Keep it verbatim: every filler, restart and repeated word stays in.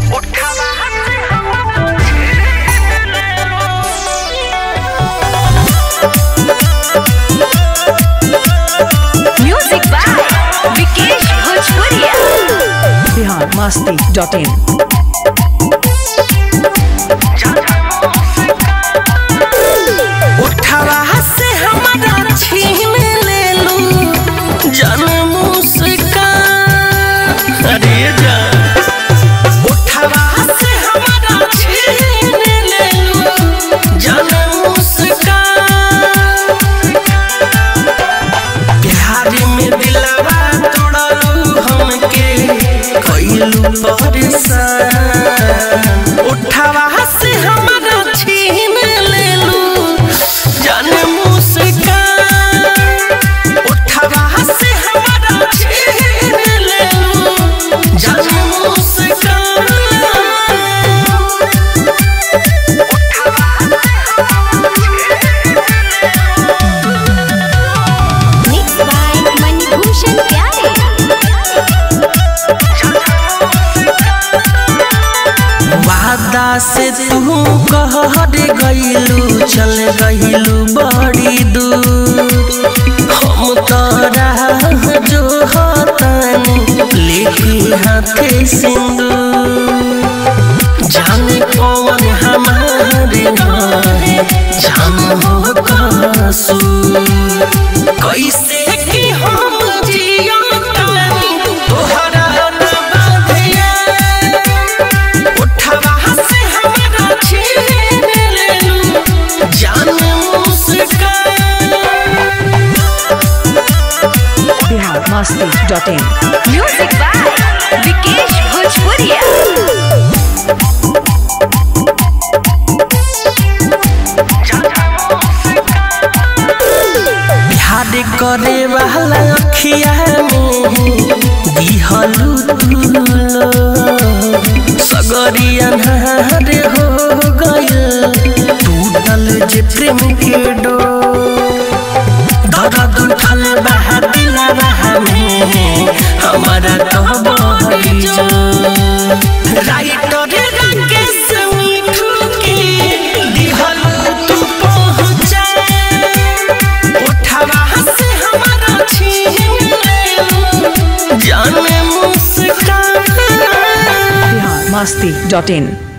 Music by Vikesh Bhojpuriya. Bihar Masti dot in. उठावा से हमारा छीन ले लू जान मुस्कान। अरे जान उठावा से हमारा छीन ले लू जान मुस्कान। प्यार में दिलवा तोड़लू हमके कइलू परेशान। उठावा से हमारा छीन ले लू जान मुस्कान। उठावा से हमारा छीन ले लू जान मुस्कान। मिक्स बाय मणिभूषण प्यारे। वादा से तू कहर गइलू चल गइलू बड़ी दूर। हम तोरा जो हतानी लेके हाथे सिंदूर। जाने कौन हमारे नारे जान हो कसूर। कैसे कि हम जिया तानी तोहरा न बाधिया। उठावा से हमारा छीन ले लू जान मुस्कान। Bihar Masti dot in. Music by Vikesh Bhojpuriya. Bihar करे वाला अखिया में दिहलू तुलो। सगरी अन्हार हो गइल टूटल जे प्रेम के डोर। दर्द उठल बहा दिलवा में हमारा तो बहरी जो। राइटर राकेश मिठू के दिहलू तू पहुँचा। उठावा से हमारा छीन ले लू जान मुस्कान। बिहार मस्ती डॉट इन।